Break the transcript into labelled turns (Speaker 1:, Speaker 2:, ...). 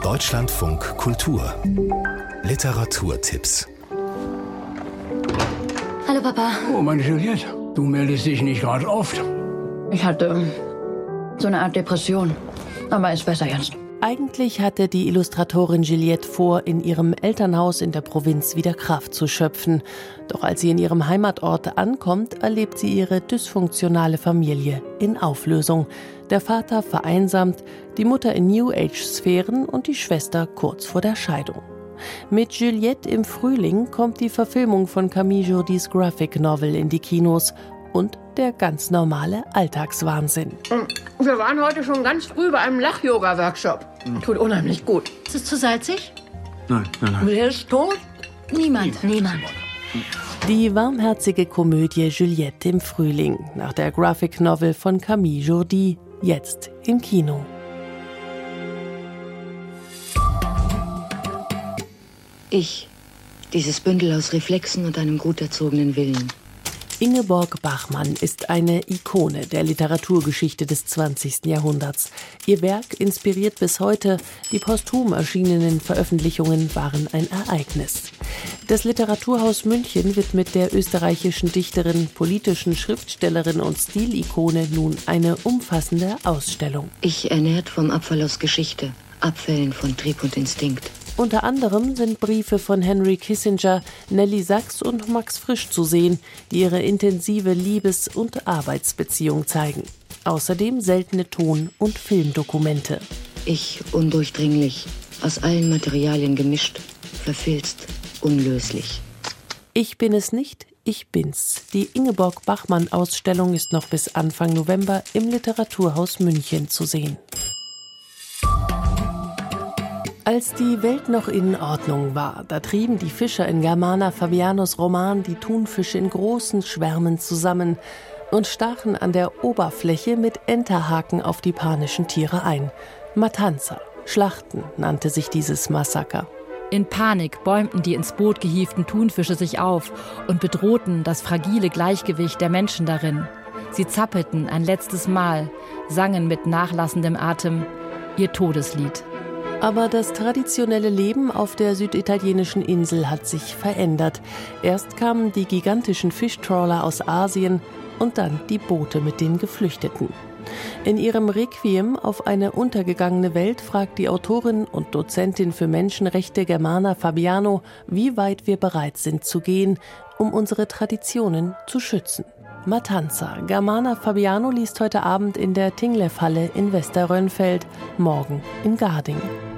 Speaker 1: Deutschlandfunk Kultur Literaturtipps.
Speaker 2: Hallo Papa.
Speaker 3: Oh, meine Juliette, du meldest dich nicht gerade oft.
Speaker 2: Ich hatte so eine Art Depression, aber ist besser jetzt.
Speaker 4: Eigentlich hatte die Illustratorin Juliette vor, in ihrem Elternhaus in der Provinz wieder Kraft zu schöpfen. Doch als sie in ihrem Heimatort ankommt, erlebt sie ihre dysfunktionale Familie in Auflösung. Der Vater vereinsamt, die Mutter in New-Age-Sphären und die Schwester kurz vor der Scheidung. Mit Juliette im Frühling kommt die Verfilmung von Camille Jordis Graphic Novel in die Kinos und der ganz normale Alltagswahnsinn.
Speaker 2: Wir waren heute schon ganz früh bei einem Lach-Yoga-Workshop. Tut unheimlich gut.
Speaker 5: Ist es zu salzig?
Speaker 3: Nein.
Speaker 2: Wer ist tot?
Speaker 5: Niemand.
Speaker 4: Die warmherzige Komödie Juliette im Frühling nach der Graphic Novel von Camille Jordi, jetzt im Kino.
Speaker 6: Ich, dieses Bündel aus Reflexen und einem gut erzogenen Willen.
Speaker 4: Ingeborg Bachmann ist eine Ikone der Literaturgeschichte des 20. Jahrhunderts. Ihr Werk inspiriert bis heute. Die posthum erschienenen Veröffentlichungen waren ein Ereignis. Das Literaturhaus München widmet der österreichischen Dichterin, politischen Schriftstellerin und Stilikone nun eine umfassende Ausstellung.
Speaker 6: Ich ernährt vom Abfall aus Geschichte, Abfällen von Trieb und Instinkt.
Speaker 4: Unter anderem sind Briefe von Henry Kissinger, Nelly Sachs und Max Frisch zu sehen, die ihre intensive Liebes- und Arbeitsbeziehung zeigen. Außerdem seltene Ton- und Filmdokumente.
Speaker 6: Ich undurchdringlich, aus allen Materialien gemischt, verfilzt, unlöslich.
Speaker 4: Ich bin es nicht, ich bin's. Die Ingeborg Bachmann-Ausstellung ist noch bis Anfang November im Literaturhaus München zu sehen. Als die Welt noch in Ordnung war, da trieben die Fischer in Germana Fabianos Roman die Thunfische in großen Schwärmen zusammen und stachen an der Oberfläche mit Enterhaken auf die panischen Tiere ein. Matanza, Schlachten nannte sich dieses Massaker.
Speaker 7: In Panik bäumten die ins Boot gehievten Thunfische sich auf und bedrohten das fragile Gleichgewicht der Menschen darin. Sie zappelten ein letztes Mal, sangen mit nachlassendem Atem ihr Todeslied.
Speaker 4: Aber das traditionelle Leben auf der süditalienischen Insel hat sich verändert. Erst kamen die gigantischen Fischtrawler aus Asien und dann die Boote mit den Geflüchteten. In ihrem Requiem auf eine untergegangene Welt fragt die Autorin und Dozentin für Menschenrechte Germana Fabiano, wie weit wir bereit sind zu gehen, um unsere Traditionen zu schützen. Matanza. Germana Fabiano liest heute Abend in der Tinglev-Halle in Westerrönfeld, morgen in Garding.